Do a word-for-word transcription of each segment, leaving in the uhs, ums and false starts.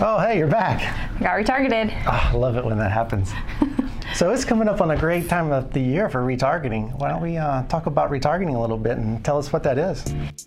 Oh, hey, you're back. Got retargeted. Oh, I love it when that happens. So it's coming up on a great time of the year for retargeting. Why don't we uh, talk about retargeting a little bit and tell us what that is?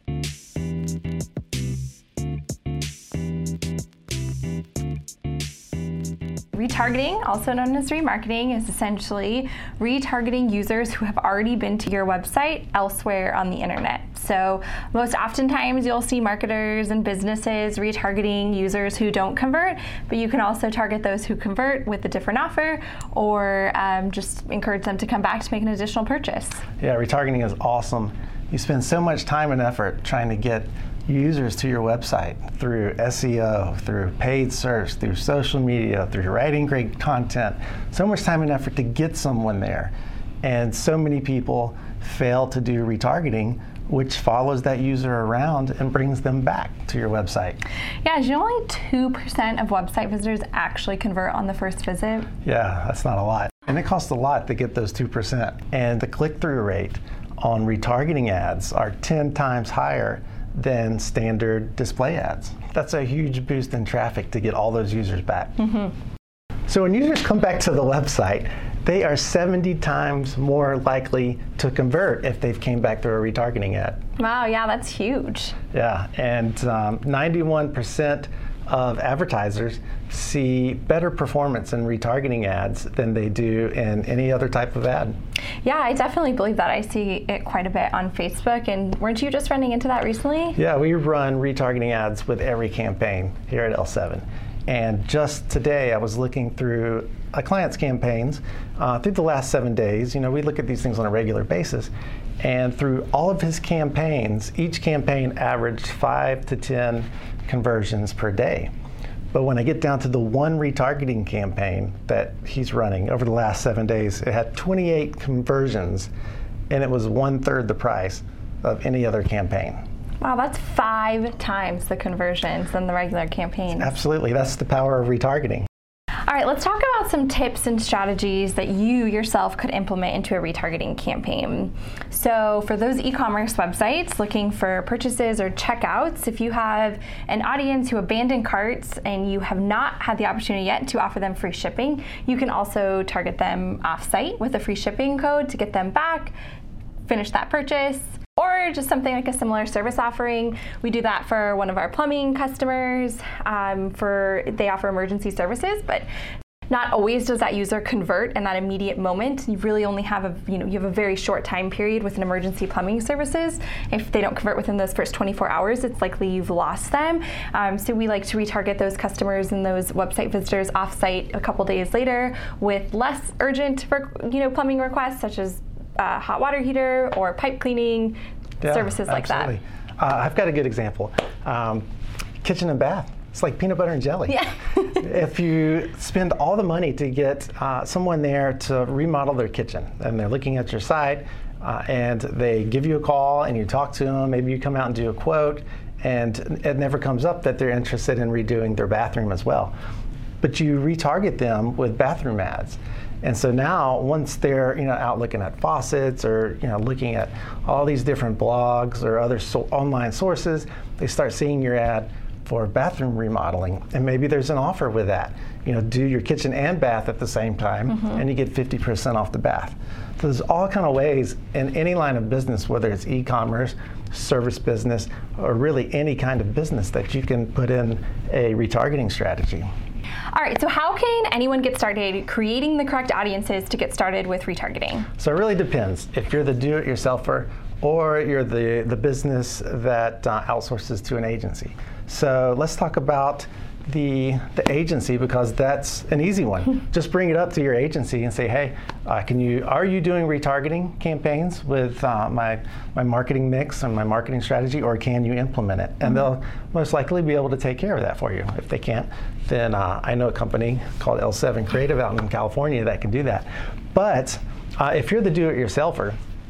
Retargeting, also known as remarketing, is essentially retargeting users who have already been to your website elsewhere on the internet. So most oftentimes you'll see marketers and businesses retargeting users who don't convert, but you can also target those who convert with a different offer or um, just encourage them to come back to make an additional purchase. Yeah, retargeting is awesome. You spend so much time and effort trying to get users to your website through S E O, through paid search, through social media, through writing great content. So much time and effort to get someone there. And so many people fail to do retargeting, which follows that user around and brings them back to your website. Yeah, did you know only two percent of website visitors actually convert on the first visit? Yeah, that's not a lot. And it costs a lot to get those two percent. And the click-through rate on retargeting ads are ten times higher than standard display ads. That's a huge boost in traffic to get all those users back. Mm-hmm. So when users come back to the website, they are seventy times more likely to convert if they've came back through a retargeting ad. Wow, yeah, that's huge. Yeah, and um, ninety-one percent of advertisers see better performance in retargeting ads than they do in any other type of ad. Yeah, I definitely believe that. I see it quite a bit on Facebook, and weren't you just running into that recently? Yeah, we run retargeting ads with every campaign here at L seven. And just today, I was looking through a client's campaigns uh, through the last seven days. You know, we look at these things on a regular basis. And through all of his campaigns, each campaign averaged five to ten conversions per day. But when I get down to the one retargeting campaign that he's running over the last seven days, it had twenty-eight conversions, and it was one third the price of any other campaign. Wow, that's five times the conversions than the regular campaigns. Absolutely, that's the power of retargeting. All right, let's talk about some tips and strategies that you yourself could implement into a retargeting campaign. So for those e-commerce websites looking for purchases or checkouts, if you have an audience who abandoned carts and you have not had the opportunity yet to offer them free shipping, you can also target them off-site with a free shipping code to get them back, finish that purchase. Or just something like a similar service offering. We do that for one of our plumbing customers. Um, for they offer emergency services, but not always does that user convert in that immediate moment. You really only have a you know you have a very short time period with an emergency plumbing services. If they don't convert within those first twenty-four hours, it's likely you've lost them. Um, so we like to retarget those customers and those website visitors off-site a couple days later with less urgent you know plumbing requests, such as Uh, hot water heater or pipe cleaning, yeah, services like absolutely. that. Uh, I've got a good example. Um, kitchen and bath. It's like peanut butter and jelly. Yeah. If you spend all the money to get uh, someone there to remodel their kitchen, and they're looking at your site, uh, and they give you a call and you talk to them, maybe you come out and do a quote, and it never comes up that they're interested in redoing their bathroom as well. But you retarget them with bathroom ads. And so now, once they're you know out looking at faucets or you know looking at all these different blogs or other so online sources, they start seeing your ad for bathroom remodeling, and maybe there's an offer with that. You know, do your kitchen and bath at the same time, mm-hmm. and you get fifty percent off the bath. So there's all kind of ways in any line of business, whether it's e-commerce, service business, or really any kind of business, that you can put in a retargeting strategy. All right, so how can anyone get started creating the correct audiences to get started with retargeting? So it really depends. If you're the do-it-yourselfer or you're the, the business that uh, outsources to an agency. So let's talk about the, the agency, because that's an easy one. Just bring it up to your agency and say, hey, uh, can you, are you doing retargeting campaigns with uh, my, my marketing mix and my marketing strategy, or can you implement it? And mm-hmm. they'll most likely be able to take care of that for you. If they can't, then uh, I know a company called L seven Creative out in California that can do that. But uh, if you're the do-it-yourselfer,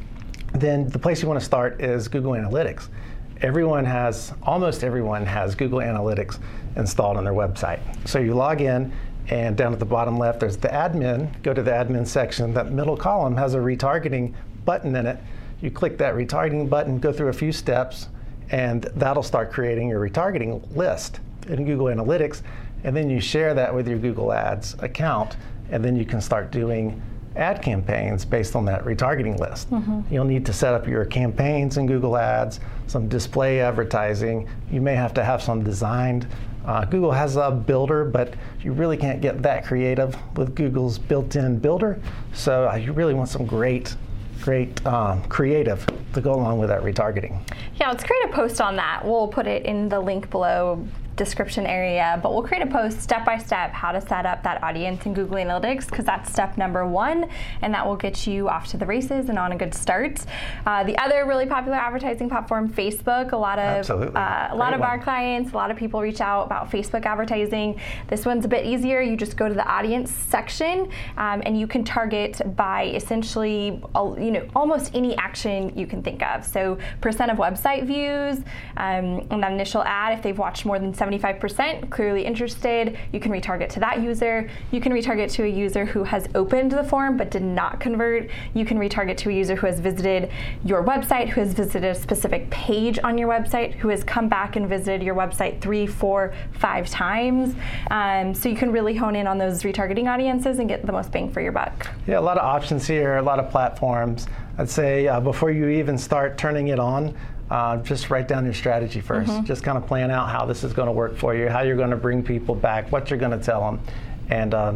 then the place you want to start is Google Analytics. Everyone has, almost everyone has Google Analytics installed on their website. So you log in, and down at the bottom left, there's the admin. Go to the admin section. That middle column has a retargeting button in it. You click that retargeting button, go through a few steps, and that'll start creating your retargeting list in Google Analytics. and then you share that with your Google Ads account, and then you can start doing ad campaigns based on that retargeting list. Mm-hmm. You'll need to set up your campaigns in Google Ads, some display advertising. You may have to have some designed. Uh, Google has a builder, but you really can't get that creative with Google's built-in builder. So uh, you really want some great, great um, creative to go along with that retargeting. Yeah, let's create a post on that. We'll put it in the link below description area, but we'll create a post step by step how to set up that audience in Google Analytics, because that's step number one, and that will get you off to the races and on a good start. Uh, the other really popular advertising platform, Facebook. A lot of uh, a lot of one. our clients, a lot of people reach out about Facebook advertising. This one's a bit easier. You just go to the audience section, um, and you can target by essentially, you know, almost any action you can think of. So percent of website views um, on that initial ad, if they've watched more than seventy-five percent, clearly interested, you can retarget to that user. You can retarget to a user who has opened the form but did not convert. You can retarget to a user who has visited your website, who has visited a specific page on your website, who has come back and visited your website three, four, five times. Um, so you can really hone in on those retargeting audiences and get the most bang for your buck. Yeah, a lot of options here, a lot of platforms. I'd say uh, before you even start turning it on, Uh, just write down your strategy first. Mm-hmm. Just kind of plan out how this is going to work for you, how you're going to bring people back, what you're going to tell them, and uh,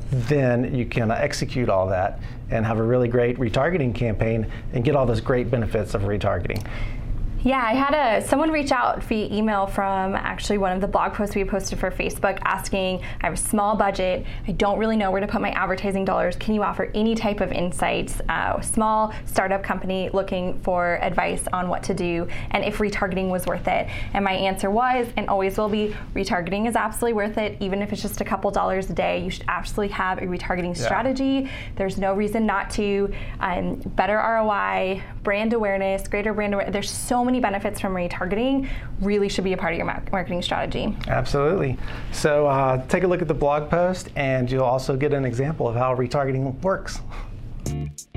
then you can uh, execute all that and have a really great retargeting campaign and get all those great benefits of retargeting. Yeah, I had a someone reach out via email from actually one of the blog posts we posted for Facebook asking, I have a small budget, I don't really know where to put my advertising dollars, can you offer any type of insights? Uh, a small startup company looking for advice on what to do and if retargeting was worth it. And my answer was, and always will be, retargeting is absolutely worth it. Even if it's just a couple dollars a day, you should absolutely have a retargeting yeah. strategy. There's no reason not to. Um, better R O I, brand awareness, greater brand awareness. There's so many benefits from retargeting, really should be a part of your marketing strategy. Absolutely. So uh, take a look at the blog post and you'll also get an example of how retargeting works.